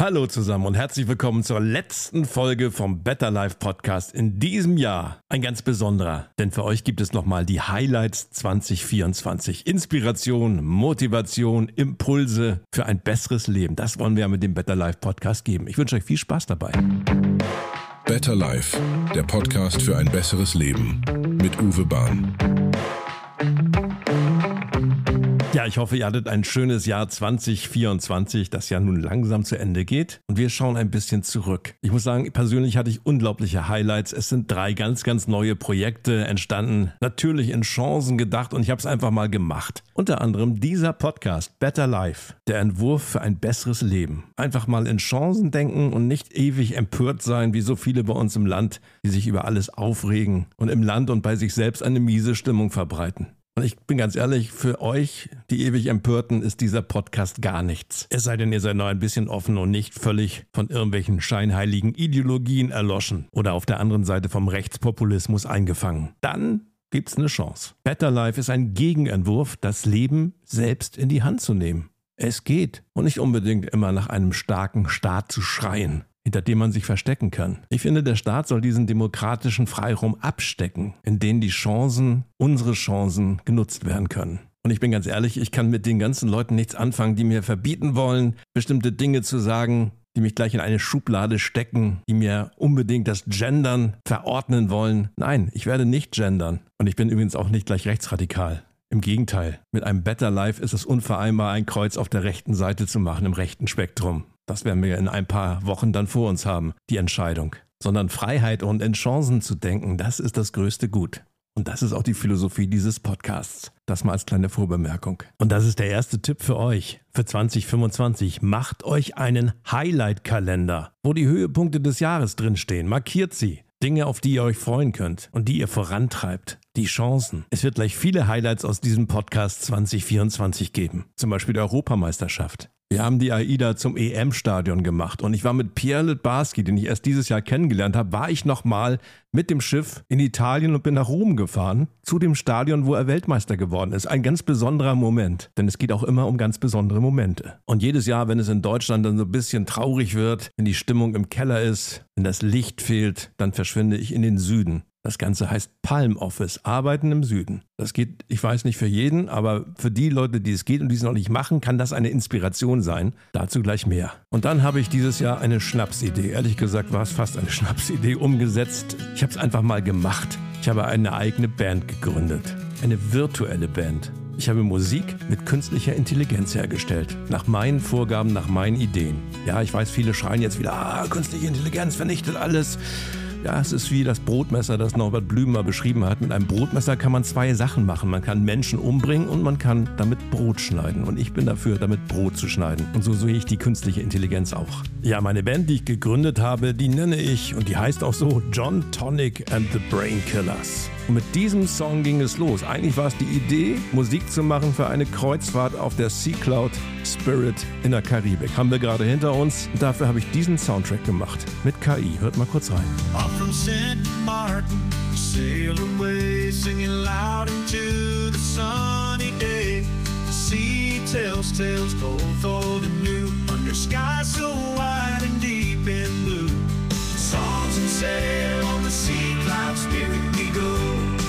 Hallo zusammen und herzlich willkommen zur letzten Folge vom Better Life Podcast in diesem Jahr. Ein ganz besonderer, denn für euch gibt es nochmal die Highlights 2024. Inspiration, Motivation, Impulse für ein besseres Leben. Das wollen wir ja mit dem Better Life Podcast geben. Ich wünsche euch viel Spaß dabei. Better Life, der Podcast für ein besseres Leben mit Uwe Bahn. Ja, ich hoffe, ihr hattet ein schönes Jahr 2024, das ja nun langsam zu Ende geht. Und wir schauen ein bisschen zurück. Ich muss sagen, persönlich hatte ich unglaubliche Highlights. Es sind 3 ganz neue Projekte entstanden. Natürlich in Chancen gedacht und ich habe es einfach mal gemacht. Unter anderem dieser Podcast, Better Life, der Entwurf für ein besseres Leben. Einfach mal in Chancen denken und nicht ewig empört sein, wie so viele bei uns im Land, die sich über alles aufregen und im Land und bei sich selbst eine miese Stimmung verbreiten. Und ich bin ganz ehrlich, für euch, die ewig Empörten, ist dieser Podcast gar nichts. Es sei denn, ihr seid noch ein bisschen offen und nicht völlig von irgendwelchen scheinheiligen Ideologien erloschen oder auf der anderen Seite vom Rechtspopulismus eingefangen. Dann gibt's eine Chance. Better Life ist ein Gegenentwurf, das Leben selbst in die Hand zu nehmen. Es geht und nicht unbedingt immer nach einem starken Staat zu schreien, hinter dem man sich verstecken kann. Ich finde, der Staat soll diesen demokratischen Freiraum abstecken, in dem die Chancen, unsere Chancen, genutzt werden können. Und ich bin ganz ehrlich, ich kann mit den ganzen Leuten nichts anfangen, die mir verbieten wollen, bestimmte Dinge zu sagen, die mich gleich in eine Schublade stecken, die mir unbedingt das Gendern verordnen wollen. Nein, ich werde nicht gendern. Und ich bin übrigens auch nicht gleich rechtsradikal. Im Gegenteil, mit einem Better Life ist es unvereinbar, ein Kreuz auf der rechten Seite zu machen, im rechten Spektrum. Das werden wir in ein paar Wochen dann vor uns haben, die Entscheidung. Sondern Freiheit und in Chancen zu denken, das ist das größte Gut. Und das ist auch die Philosophie dieses Podcasts. Das mal als kleine Vorbemerkung. Und das ist der erste Tipp für euch. Für 2025 macht euch einen Highlight-Kalender, wo die Höhepunkte des Jahres drinstehen. Markiert sie. Dinge, auf die ihr euch freuen könnt und die ihr vorantreibt. Die Chancen. Es wird gleich viele Highlights aus diesem Podcast 2024 geben. Zum Beispiel die Europameisterschaft. Wir haben die AIDA zum EM-Stadion gemacht und ich war mit Pierre Littbarski, den ich erst dieses Jahr kennengelernt habe, war ich nochmal mit dem Schiff in Italien und bin nach Rom gefahren, zu dem Stadion, wo er Weltmeister geworden ist. Ein ganz besonderer Moment, denn es geht auch immer um ganz besondere Momente. Und jedes Jahr, wenn es in Deutschland dann so ein bisschen traurig wird, wenn die Stimmung im Keller ist, wenn das Licht fehlt, dann verschwinde ich in den Süden. Das Ganze heißt Palm Office, Arbeiten im Süden. Das geht, ich weiß nicht für jeden, aber für die Leute, die es geht und die es noch nicht machen, kann das eine Inspiration sein. Dazu gleich mehr. Und dann habe ich dieses Jahr eine Schnapsidee. Ehrlich gesagt war es fast eine Schnapsidee umgesetzt. Ich habe es einfach mal gemacht. Ich habe eine eigene Band gegründet. Eine virtuelle Band. Ich habe Musik mit künstlicher Intelligenz hergestellt. Nach meinen Vorgaben, nach meinen Ideen. Ja, ich weiß, viele schreien jetzt wieder, künstliche Intelligenz vernichtet alles. Ja, es ist wie das Brotmesser, das Norbert Blüm beschrieben hat. Mit einem Brotmesser kann man 2 Sachen machen. Man kann Menschen umbringen und man kann damit Brot schneiden. Und ich bin dafür, damit Brot zu schneiden. Und so sehe ich die künstliche Intelligenz auch. Ja, meine Band, die ich gegründet habe, die nenne ich, und die heißt auch so, John Tonic and the Brainkillers. Und mit diesem Song ging es los. Eigentlich war es die Idee, Musik zu machen für eine Kreuzfahrt auf der Sea Cloud Spirit in der Karibik. Haben wir gerade hinter uns. Und dafür habe ich diesen Soundtrack gemacht. Mit KI. Hört mal kurz rein. Off from St. Martin, sail away, singing loud into the sunny day. The sea tells tales both old and new, under skies so wide and deep and blue. Songs and sail on the Sea Cloud Spirit we go.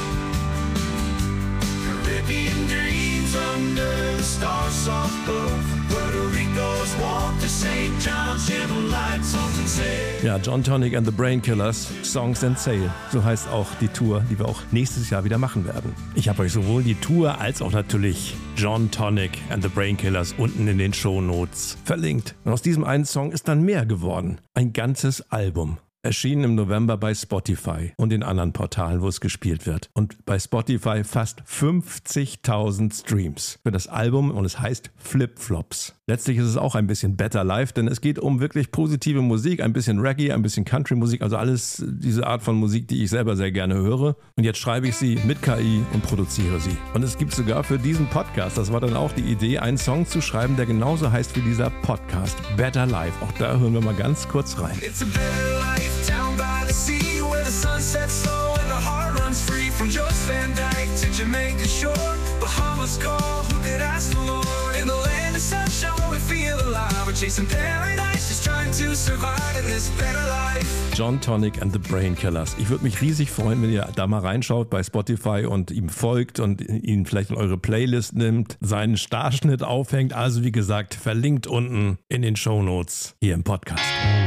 Caribbean dreams under the stars soft glow. Puerto Rico's walk to St. John's, gentle light, songs and sail. Ja, John Tonic and the Brainkillers, Songs and Sail. So heißt auch die Tour, die wir auch nächstes Jahr wieder machen werden. Ich habe euch sowohl die Tour als auch natürlich John Tonic and the Brainkillers unten in den Shownotes verlinkt. Und aus diesem einen Song ist dann mehr geworden. Ein ganzes Album. Erschienen im November bei Spotify und den anderen Portalen, wo es gespielt wird. Und bei Spotify fast 50.000 Streams für das Album und es heißt Flip-Flops. Letztlich ist es auch ein bisschen Better Life, denn es geht um wirklich positive Musik, ein bisschen Reggae, ein bisschen Country-Musik, also alles diese Art von Musik, die ich selber sehr gerne höre. Und jetzt schreibe ich sie mit KI und produziere sie. Und es gibt sogar für diesen Podcast, das war dann auch die Idee, einen Song zu schreiben, der genauso heißt wie dieser Podcast, Better Life. Auch da hören wir mal ganz kurz rein. It's a better life down by the sea, where the sun sets low and the heart runs free. From Joyce Van Dyke to Jamaica Shore, Bahamas call, who could ask the Lord? In the land of sunshine we feel alive. alive. We're chasing paradise, just trying to survive in this better life. John Tonic and the Brainkillers. Ich würde mich riesig freuen, wenn ihr da mal reinschaut bei Spotify und ihm folgt und ihn vielleicht in eure Playlist nimmt, seinen Starschnitt aufhängt. Also wie gesagt, verlinkt unten in den Shownotes hier im Podcast.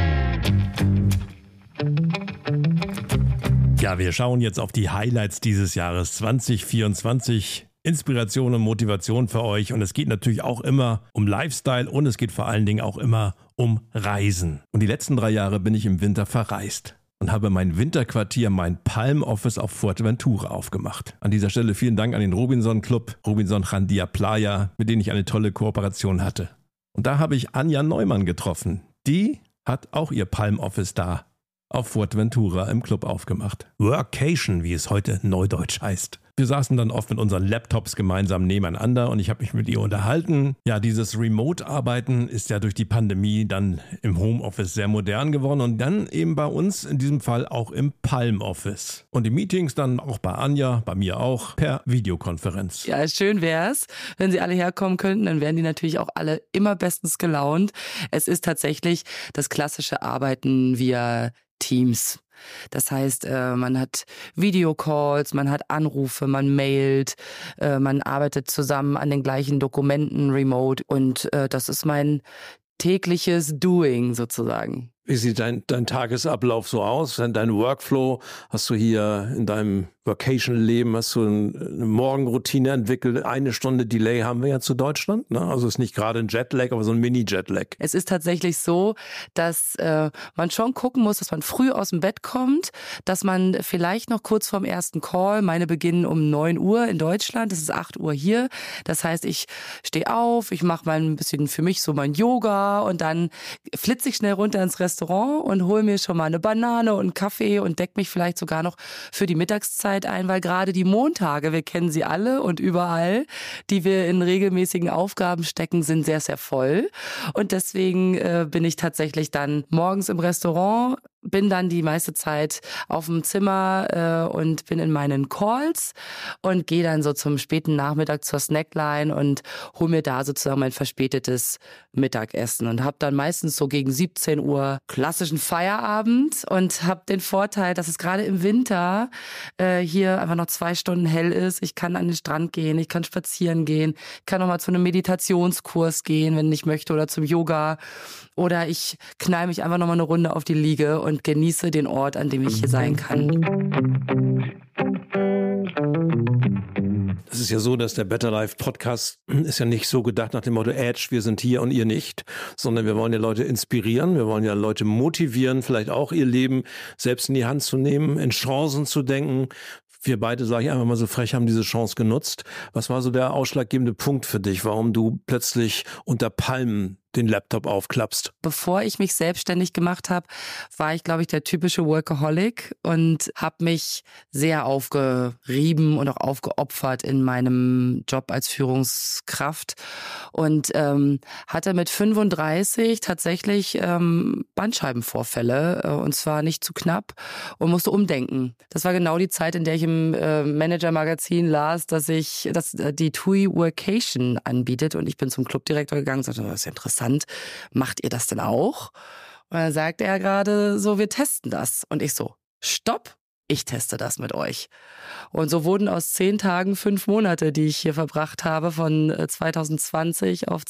Ja, wir schauen jetzt auf die Highlights dieses Jahres 2024. Inspiration und Motivation für euch. Und es geht natürlich auch immer um Lifestyle und es geht vor allen Dingen auch immer um Reisen. Und die letzten 3 Jahre bin ich im Winter verreist und habe mein Winterquartier, mein Palm Office auf Fuerteventura aufgemacht. An dieser Stelle vielen Dank an den Robinson Club, Robinson Jandia Playa, mit denen ich eine tolle Kooperation hatte. Und da habe ich Anja Neumann getroffen. Die hat auch ihr Palm Office da auf Fuerteventura im Club aufgemacht. Workation, wie es heute neudeutsch heißt. Wir saßen dann oft mit unseren Laptops gemeinsam nebeneinander und ich habe mich mit ihr unterhalten. Ja, dieses Remote-Arbeiten ist ja durch die Pandemie dann im Homeoffice sehr modern geworden und dann eben bei uns in diesem Fall auch im Palm Office. Und die Meetings dann auch bei Anja, bei mir auch, per Videokonferenz. Ja, schön wär's, wenn sie alle herkommen könnten, dann wären die natürlich auch alle immer bestens gelaunt. Es ist tatsächlich das klassische Arbeiten via Teams. Das heißt, man hat Videocalls, man hat Anrufe, man mailt, man arbeitet zusammen an den gleichen Dokumenten remote und das ist mein tägliches Doing sozusagen. Wie sieht dein Tagesablauf so aus? Dein Workflow? Hast du hier in deinem Vacation-Leben, hast du eine Morgenroutine entwickelt? 1 Stunde Delay haben wir ja zu Deutschland. Ne? Also ist nicht gerade ein Jetlag, aber so ein Mini-Jetlag. Es ist tatsächlich so, dass man schon gucken muss, dass man früh aus dem Bett kommt, dass man vielleicht noch kurz vorm ersten Call, meine beginnen um 9 Uhr in Deutschland, das ist 8 Uhr hier. Das heißt, ich stehe auf, ich mache mal ein bisschen für mich so mein Yoga und dann flitze ich schnell runter ins Restaurant und hole mir schon mal eine Banane und einen Kaffee und decke mich vielleicht sogar noch für die Mittagszeit ein, weil gerade die Montage, wir kennen sie alle und überall, die wir in regelmäßigen Aufgaben stecken, sind sehr, sehr voll. Und deswegen bin ich tatsächlich dann morgens im Restaurant, bin dann die meiste Zeit auf dem Zimmer und bin in meinen Calls und gehe dann so zum späten Nachmittag zur Snackline und hole mir da sozusagen mein verspätetes Mittagessen und habe dann meistens so gegen 17 Uhr klassischen Feierabend und habe den Vorteil, dass es gerade im Winter hier einfach noch 2 Stunden hell ist. Ich kann an den Strand gehen, ich kann spazieren gehen, kann noch mal zu einem Meditationskurs gehen, wenn ich möchte, oder zum Yoga. Oder ich knall mich einfach noch mal eine Runde auf die Liege und genieße den Ort, an dem ich hier sein kann. Es ist ja so, dass der Better Life Podcast ist ja nicht so gedacht nach dem Motto Edge, wir sind hier und ihr nicht, sondern wir wollen ja Leute inspirieren, wir wollen ja Leute motivieren, vielleicht auch ihr Leben selbst in die Hand zu nehmen, in Chancen zu denken. Wir beide, sage ich einfach mal so frech, haben diese Chance genutzt. Was war so der ausschlaggebende Punkt für dich, warum du plötzlich unter Palmen den Laptop aufklappst? Bevor ich mich selbstständig gemacht habe, war ich, glaube ich, der typische Workaholic und habe mich sehr aufgerieben und auch aufgeopfert in meinem Job als Führungskraft und hatte mit 35 tatsächlich Bandscheibenvorfälle und zwar nicht zu knapp und musste umdenken. Das war genau die Zeit, in der ich im Manager-Magazin las, dass die TUI Workation anbietet und ich bin zum Clubdirektor gegangen und sagte, das ist interessant. Macht ihr das denn auch? Und dann sagt er gerade so, wir testen das. Und ich so, stopp, ich teste das mit euch. Und so wurden aus 10 Tagen 5 Monate, die ich hier verbracht habe, von 2020 auf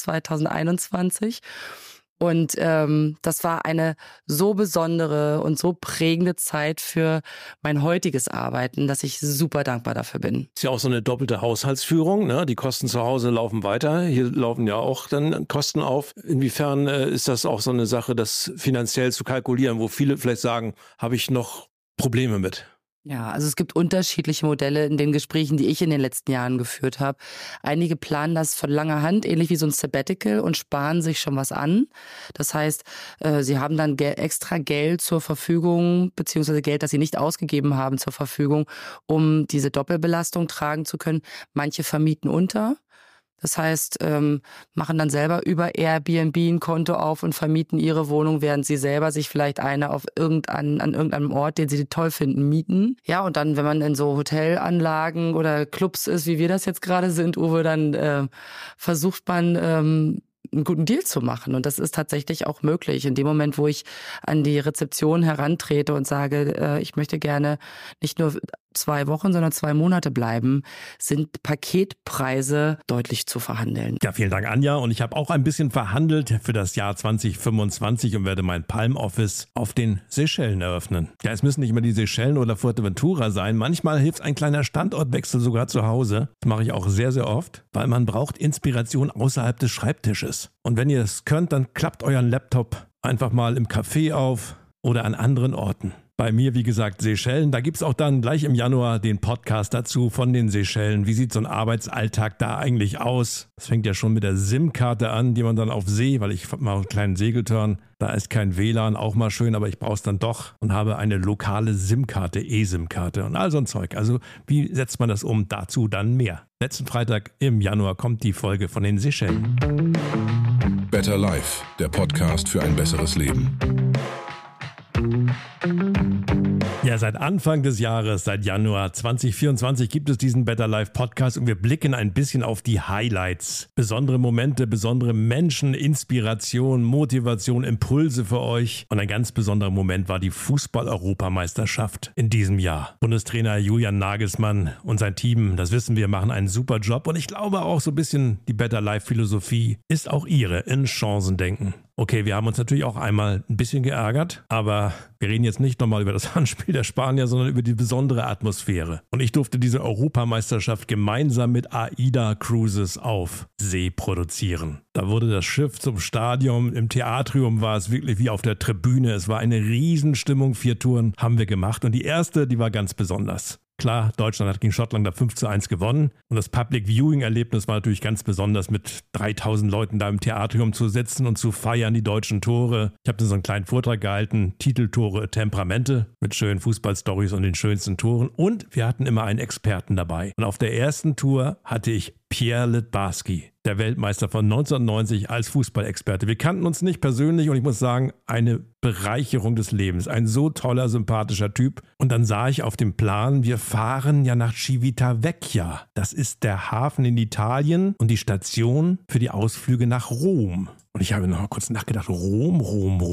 2021. Und das war eine so besondere und so prägende Zeit für mein heutiges Arbeiten, dass ich super dankbar dafür bin. Ist ja auch so eine doppelte Haushaltsführung, ne? Die Kosten zu Hause laufen weiter. Hier laufen ja auch dann Kosten auf. Inwiefern ist das auch so eine Sache, das finanziell zu kalkulieren, wo viele vielleicht sagen, habe ich noch Probleme mit? Ja, also es gibt unterschiedliche Modelle in den Gesprächen, die ich in den letzten Jahren geführt habe. Einige planen das von langer Hand, ähnlich wie so ein Sabbatical und sparen sich schon was an. Das heißt, sie haben dann extra Geld zur Verfügung, beziehungsweise Geld, das sie nicht ausgegeben haben, zur Verfügung, um diese Doppelbelastung tragen zu können. Manche vermieten unter. Das heißt, machen dann selber über Airbnb ein Konto auf und vermieten ihre Wohnung, während sie selber sich vielleicht eine an irgendeinem Ort, den sie toll finden, mieten. Ja, und dann, wenn man in so Hotelanlagen oder Clubs ist, wie wir das jetzt gerade sind, Uwe, dann versucht man einen guten Deal zu machen. Und das ist tatsächlich auch möglich. In dem Moment, wo ich an die Rezeption herantrete und sage, ich möchte gerne nicht nur 2 Wochen, sondern 2 Monate bleiben, sind Paketpreise deutlich zu verhandeln. Ja, vielen Dank, Anja. Und ich habe auch ein bisschen verhandelt für das Jahr 2025 und werde mein Palm Office auf den Seychellen eröffnen. Ja, es müssen nicht immer die Seychellen oder Fuerteventura sein. Manchmal hilft ein kleiner Standortwechsel sogar zu Hause. Das mache ich auch sehr, sehr oft, weil man braucht Inspiration außerhalb des Schreibtisches. Und wenn ihr es könnt, dann klappt euren Laptop einfach mal im Café auf oder an anderen Orten. Bei mir, wie gesagt, Seychellen. Da gibt es auch dann gleich im Januar den Podcast dazu von den Seychellen. Wie sieht so ein Arbeitsalltag da eigentlich aus? Das fängt ja schon mit der SIM-Karte an, die man dann auf See, weil ich mache einen kleinen Segeltörn. Da ist kein WLAN, auch mal schön, aber ich brauche es dann doch und habe eine lokale SIM-Karte, eSIM-Karte und all so ein Zeug. Also wie setzt man das um? Dazu dann mehr. Letzten Freitag im Januar kommt die Folge von den Seychellen. Better Life, der Podcast für ein besseres Leben. Ja, seit Anfang des Jahres, seit Januar 2024 gibt es diesen Better Life Podcast und wir blicken ein bisschen auf die Highlights. Besondere Momente, besondere Menschen, Inspiration, Motivation, Impulse für euch. Und ein ganz besonderer Moment war die Fußball-Europameisterschaft in diesem Jahr. Bundestrainer Julian Nagelsmann und sein Team, das wissen wir, machen einen super Job. Und ich glaube auch so ein bisschen die Better Life Philosophie ist auch ihre, in Chancen denken. Okay, wir haben uns natürlich auch einmal ein bisschen geärgert, aber wir reden jetzt nicht nochmal über das Handspiel der Spanier, sondern über die besondere Atmosphäre. Und ich durfte diese Europameisterschaft gemeinsam mit AIDA Cruises auf See produzieren. Da wurde das Schiff zum Stadion, im Theatrium war es wirklich wie auf der Tribüne. Es war eine Riesenstimmung, 4 Touren haben wir gemacht und die erste, die war ganz besonders. Klar, Deutschland hat gegen Schottland da 5:1 gewonnen und das Public Viewing-Erlebnis war natürlich ganz besonders, mit 3000 Leuten da im Theatrium zu sitzen und zu feiern, die deutschen Tore. Ich habe so einen kleinen Vortrag gehalten, Titeltore, Temperamente, mit schönen Fußballstories und den schönsten Toren und wir hatten immer einen Experten dabei. Und auf der ersten Tour hatte ich Pierre Littbarski, der Weltmeister von 1990 als Fußballexperte. Wir kannten uns nicht persönlich und ich muss sagen, eine Bereicherung des Lebens. Ein so toller, sympathischer Typ. Und dann sah ich auf dem Plan, wir fahren ja nach Civitavecchia. Das ist der Hafen in Italien und die Station für die Ausflüge nach Rom. Und ich habe noch mal kurz nachgedacht, Rom,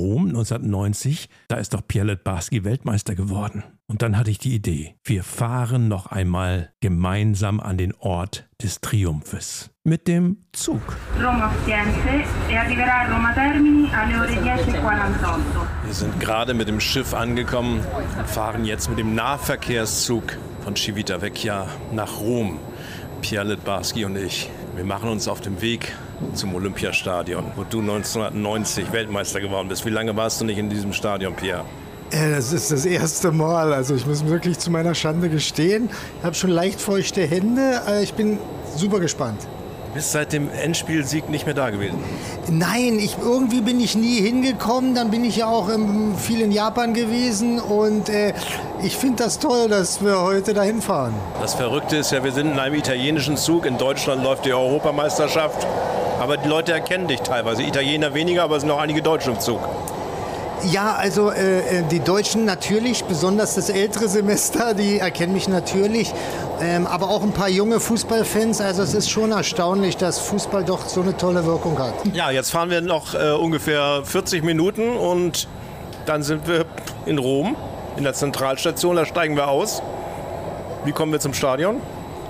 1990, da ist doch Pierre Littbarski Weltmeister geworden. Und dann hatte ich die Idee, wir fahren noch einmal gemeinsam an den Ort des Triumphes. Mit dem Zug. Roma Ostiense e arriverà a Roma Termini alle ore 10:48. Wir sind gerade mit dem Schiff angekommen und fahren jetzt mit dem Nahverkehrszug von Civitavecchia nach Rom. Pierre Littbarski und ich. Wir machen uns auf den Weg zum Olympiastadion, wo du 1990 Weltmeister geworden bist. Wie lange warst du nicht in diesem Stadion, Pierre? Das ist das erste Mal. Also ich muss wirklich zu meiner Schande gestehen. Ich habe schon leicht feuchte Hände. Ich bin super gespannt. Du bist seit dem Endspielsieg nicht mehr da gewesen? Nein, irgendwie bin ich nie hingekommen. Dann bin ich ja auch viel in Japan gewesen. Und ich finde das toll, dass wir heute dahin fahren. Das Verrückte ist ja, wir sind in einem italienischen Zug. In Deutschland läuft die Europameisterschaft. Aber die Leute erkennen dich teilweise. Italiener weniger, aber es sind auch einige Deutsche im Zug. Ja, also die Deutschen natürlich, besonders das ältere Semester, die erkennen mich natürlich, aber auch ein paar junge Fußballfans. Also es ist schon erstaunlich, dass Fußball doch so eine tolle Wirkung hat. Ja, jetzt fahren wir noch ungefähr 40 Minuten und dann sind wir in Rom, in der Zentralstation, da steigen wir aus. Wie kommen wir zum Stadion?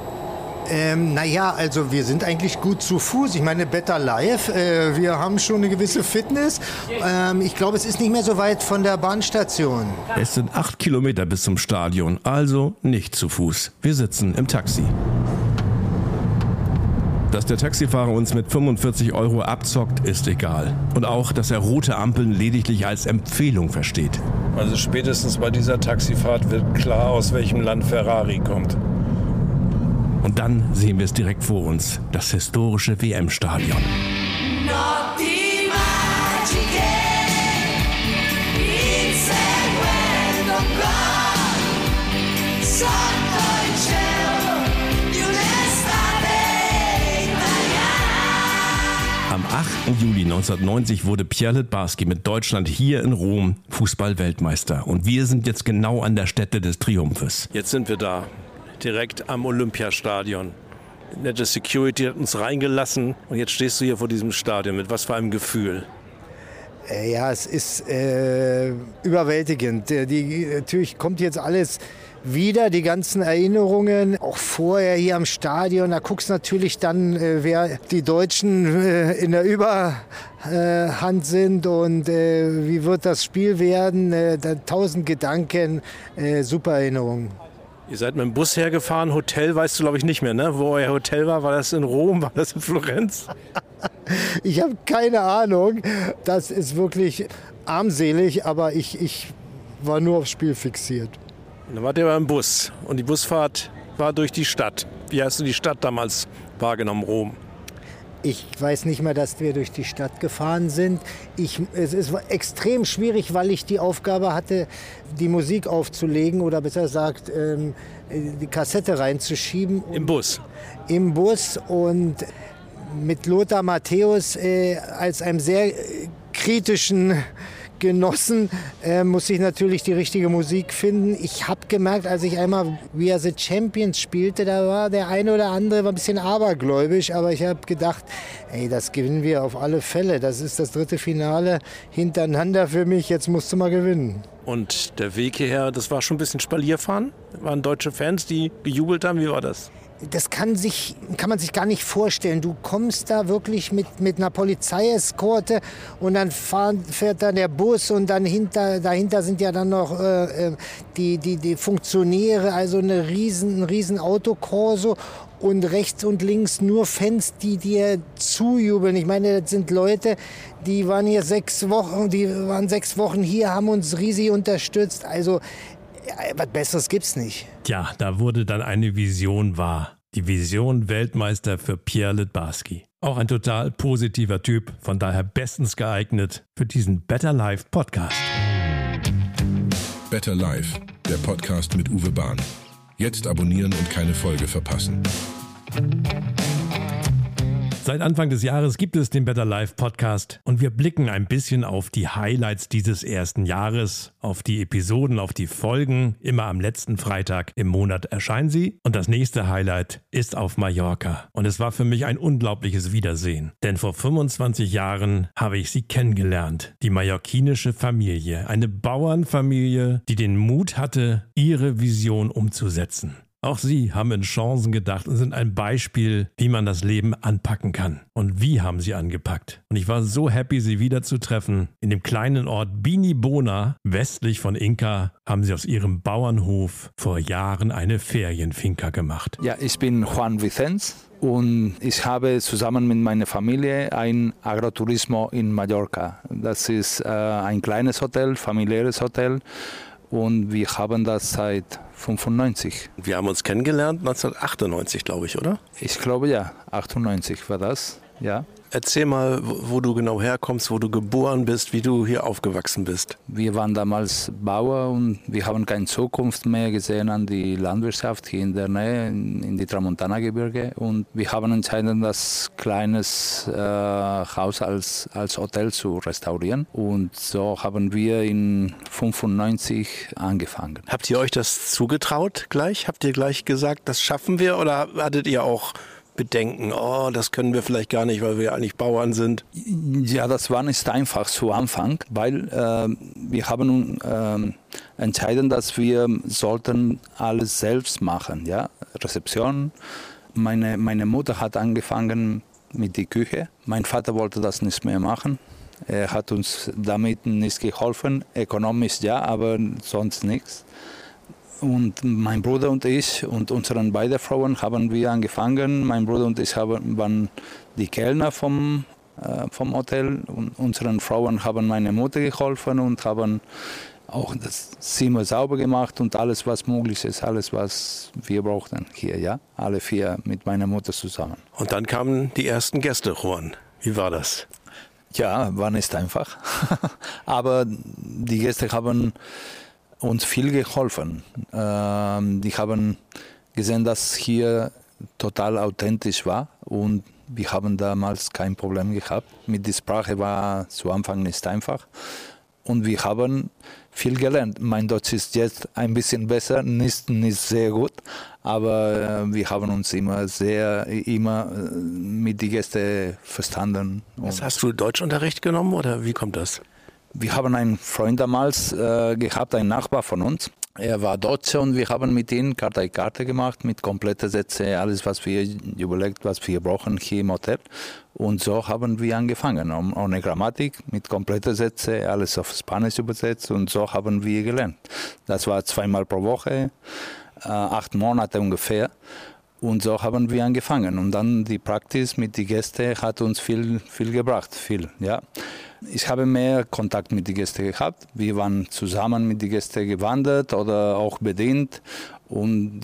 Naja, also wir sind eigentlich gut zu Fuß. Ich meine, Better Life, wir haben schon eine gewisse Fitness. Ich glaube, es ist nicht mehr so weit von der Bahnstation. Es sind 8 Kilometer bis zum Stadion, also nicht zu Fuß. Wir sitzen im Taxi. Dass der Taxifahrer uns mit 45 € abzockt, ist egal. Und auch, dass er rote Ampeln lediglich als Empfehlung versteht. Also spätestens bei dieser Taxifahrt wird klar, aus welchem Land Ferrari kommt. Und dann sehen wir es direkt vor uns, das historische WM-Stadion. Am 8. Juli 1990 wurde Pierre Littbarski mit Deutschland hier in Rom Fußball-Weltmeister. Und wir sind jetzt genau an der Stätte des Triumphes. Jetzt sind wir da. Direkt am Olympiastadion. Nette Security hat uns reingelassen und jetzt stehst du hier vor diesem Stadion. Mit was für einem Gefühl? Ja, es ist überwältigend. Natürlich kommt jetzt alles wieder, die ganzen Erinnerungen, auch vorher hier am Stadion. Da guckst du natürlich dann, wer die Deutschen in der Überhand sind und wie wird das Spiel werden. 1000 Gedanken, super Erinnerungen. Ihr seid mit dem Bus hergefahren, Hotel weißt du glaube ich nicht mehr, ne? Wo euer Hotel war das in Rom, war das in Florenz? Ich habe keine Ahnung, das ist wirklich armselig, aber ich war nur aufs Spiel fixiert. Und dann wart ihr beim Bus und die Busfahrt war durch die Stadt. Wie hast du die Stadt damals wahrgenommen, Rom? Ich weiß nicht mehr, dass wir durch die Stadt gefahren sind. Es ist extrem schwierig, weil ich die Aufgabe hatte, die Musik aufzulegen oder besser gesagt die Kassette reinzuschieben. Im Bus? Im Bus und mit Lothar Matthäus als einem sehr kritischen Genossen muss ich natürlich die richtige Musik finden. Ich habe gemerkt, als ich einmal We Are the Champions spielte, da war der eine oder andere ein bisschen abergläubisch, aber ich habe gedacht, ey, das gewinnen wir auf alle Fälle. Das ist das 3. Finale hintereinander für mich, jetzt musst du mal gewinnen. Und der Weg hierher, das war schon ein bisschen Spalierfahren? Waren deutsche Fans, die gejubelt haben? Wie war das? Das kann man sich gar nicht vorstellen. Du kommst da wirklich mit einer Polizeieskorte und dann fährt da der Bus und dann dahinter sind ja dann noch die Funktionäre, also ein riesen Autokorso und rechts und links nur Fans, die dir zujubeln. Ich meine, das sind Leute, die waren 6 Wochen hier, haben uns riesig unterstützt. Also was Besseres gibt's nicht. Tja, da wurde dann eine Vision wahr. Die Vision Weltmeister für Pierre Littbarski. Auch ein total positiver Typ, von daher bestens geeignet für diesen Better Life Podcast. Better Life, der Podcast mit Uwe Bahn. Jetzt abonnieren und keine Folge verpassen. Seit Anfang des Jahres gibt es den Better Life Podcast und wir blicken ein bisschen auf die Highlights dieses ersten Jahres, auf die Episoden, auf die Folgen. Immer am letzten Freitag im Monat erscheinen sie. Und das nächste Highlight ist auf Mallorca. Und es war für mich ein unglaubliches Wiedersehen. Denn vor 25 Jahren habe ich sie kennengelernt. Die mallorquinische Familie. Eine Bauernfamilie, die den Mut hatte, ihre Vision umzusetzen. Auch sie haben in Chancen gedacht und sind ein Beispiel, wie man das Leben anpacken kann. Und wie haben sie angepackt? Und ich war so happy, sie wiederzutreffen. In dem kleinen Ort Binibona, westlich von Inca, haben sie aus ihrem Bauernhof vor Jahren eine Ferienfinca gemacht. Ja, ich bin Juan Vicenç und ich habe zusammen mit meiner Familie ein Agroturismo in Mallorca. Das ist ein kleines Hotel, familiäres Hotel. Und wir haben das seit 1995. Wir haben uns kennengelernt 1998, glaube ich, oder? Ich glaube ja, 98 war das, ja. Erzähl mal, wo du genau herkommst, wo du geboren bist, wie du hier aufgewachsen bist. Wir waren damals Bauer und wir haben keine Zukunft mehr gesehen an die Landwirtschaft hier in der Nähe, in die Tramontana-Gebirge. Und wir haben entschieden, das kleines Haus als Hotel zu restaurieren. Und so haben wir in 1995 angefangen. Habt ihr euch das zugetraut gleich? Habt ihr gleich gesagt, das schaffen wir? Oder hattet ihr auch Bedenken, das können wir vielleicht gar nicht, weil wir eigentlich Bauern sind? Ja, das war nicht einfach zu Anfang, weil wir haben entschieden, dass wir sollten alles selbst machen, ja, Rezeption. Meine Mutter hat angefangen mit der Küche. Mein Vater wollte das nicht mehr machen. Er hat uns damit nicht geholfen, ökonomisch ja, aber sonst nichts. Und mein Bruder und ich und unsere beiden Frauen haben wir angefangen. Mein Bruder und ich waren die Kellner vom Hotel und unseren Frauen haben meine Mutter geholfen und haben auch das Zimmer sauber gemacht und alles, was möglich ist, alles, was wir brauchten hier, ja. Alle 4 mit meiner Mutter zusammen. Und dann kamen die ersten Gäste, Juan. Wie war das? Ja, war nicht einfach. Aber die Gäste haben uns viel geholfen. Die haben gesehen, dass hier total authentisch war und wir haben damals kein Problem gehabt. Mit der Sprache war zu Anfang nicht einfach. und wir haben viel gelernt. Mein Deutsch ist jetzt ein bisschen besser, nicht sehr gut, aber wir haben uns immer mit den Gästen verstanden. Hast du Deutschunterricht genommen oder wie kommt das? Wir haben einen Freund damals gehabt, einen Nachbar von uns. Er war Deutscher und wir haben mit ihm Karte gemacht, mit kompletten Sätzen, alles, was wir überlegt, was wir brauchen hier im Hotel. Und so haben wir angefangen, ohne Grammatik, mit kompletten Sätzen, alles auf Spanisch übersetzt und so haben wir gelernt. Das war 2-mal pro Woche, 8 Monate ungefähr. Und so haben wir angefangen. Und dann die Praxis mit den Gästen hat uns viel gebracht, ja. Ich habe mehr Kontakt mit den Gästen gehabt. Wir waren zusammen mit den Gästen gewandert oder auch bedient und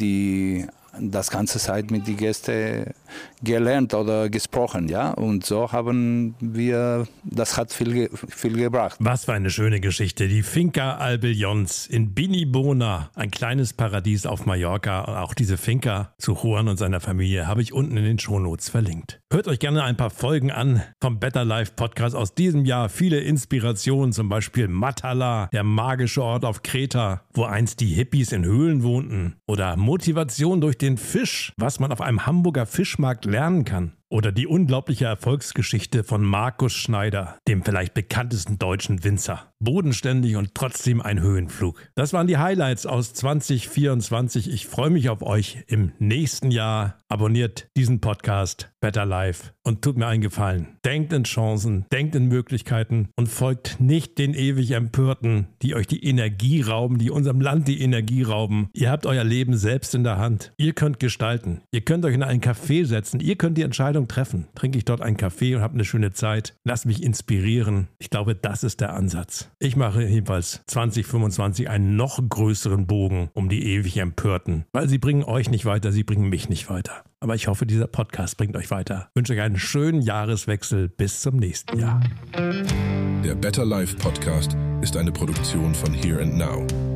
das ganze Zeit mit den Gästen gelernt oder gesprochen, ja. Und so haben wir, das hat viel gebracht. Was für eine schöne Geschichte. Die Finca Albillons in Binibona, ein kleines Paradies auf Mallorca. Auch diese Finca zu Juan und seiner Familie habe ich unten in den Shownotes verlinkt. Hört euch gerne ein paar Folgen an vom Better Life Podcast aus diesem Jahr. Viele Inspirationen, zum Beispiel Matala, der magische Ort auf Kreta, wo einst die Hippies in Höhlen wohnten. Oder Motivation durch den Fisch, was man auf einem Hamburger Fischmarkt lernen kann. Oder die unglaubliche Erfolgsgeschichte von Markus Schneider, dem vielleicht bekanntesten deutschen Winzer. Bodenständig und trotzdem ein Höhenflug. Das waren die Highlights aus 2024. Ich freue mich auf euch im nächsten Jahr. Abonniert diesen Podcast Better Life und tut mir einen Gefallen. Denkt in Chancen, denkt in Möglichkeiten und folgt nicht den ewig Empörten, die euch die Energie rauben, die unserem Land die Energie rauben. Ihr habt euer Leben selbst in der Hand. Ihr könnt gestalten. Ihr könnt euch in einen Café setzen. Ihr könnt die Entscheidung treffen. Trinke ich dort einen Kaffee und habe eine schöne Zeit. Lasst mich inspirieren. Ich glaube, das ist der Ansatz. Ich mache jedenfalls 2025 einen noch größeren Bogen um die ewig Empörten, weil sie bringen euch nicht weiter, sie bringen mich nicht weiter. Aber ich hoffe, dieser Podcast bringt euch weiter. Ich wünsche euch einen schönen Jahreswechsel. Bis zum nächsten Jahr. Der Better Life Podcast ist eine Produktion von Here and Now.